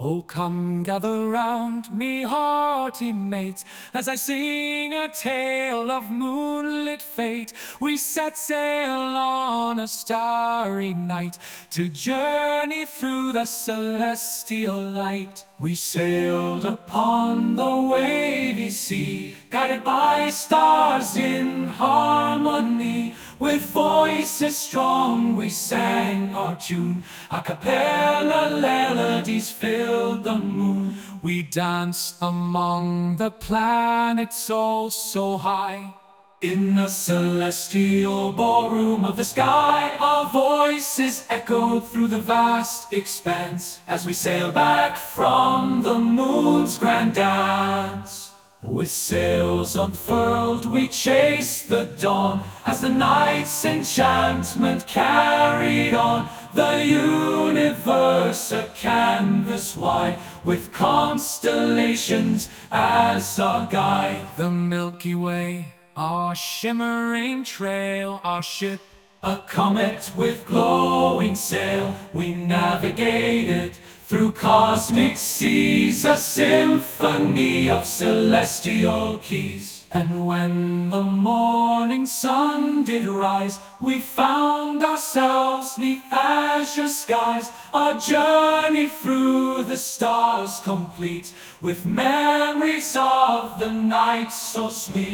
Oh, come gather round me, hearty mates, as I sing a tale of moonlit fate. We set sail on a starry night to journey through the celestial light. We sailed upon the wavy sea, guided by stars in harmony. With voices strong we sang our tune, a cappella melodies filled the moon. We danced among the planets all so high. In the celestial ballroom of the sky, our voices echoed through the vast expanse as we sailed back from the moon's grand dance. With sails unfurled we chased the dawn, as the night's enchantment carried on. The universe a canvas wide, with constellations as our guide. The Milky Way, our shimmering trail, our ship, a comet with glowing sail. We navigated through cosmic seas, a symphony of celestial keys. And when the morning sun did rise, we found ourselves 'neath azure skies. Our journey through the stars complete, with memories of the night so sweet.